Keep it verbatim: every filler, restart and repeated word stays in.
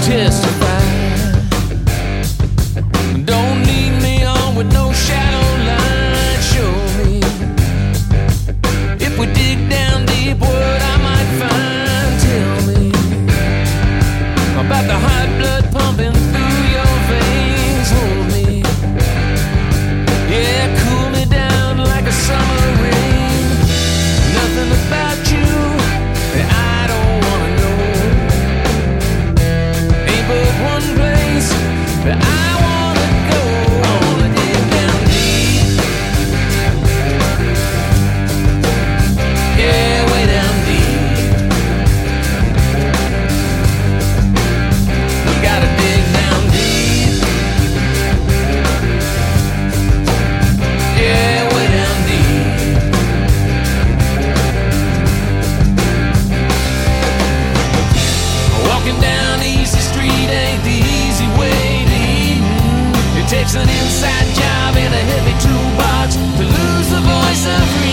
testify. Don't lead me on with no shadow line. Show me if we dig down deep what I might find. Tell me about the hot blood pumping through your veins. Hold me, yeah, cool me down like a summer rain. Nothing about you that I don't wanna know. Ain't but one place that I wanna go. I wanna dig down deep, yeah, way down deep. We gotta dig down deep, yeah, way down deep. Walking down Easy Street ain't the easy way to eat. It takes an inside job and a heavy toolbox to lose the voice of freedom.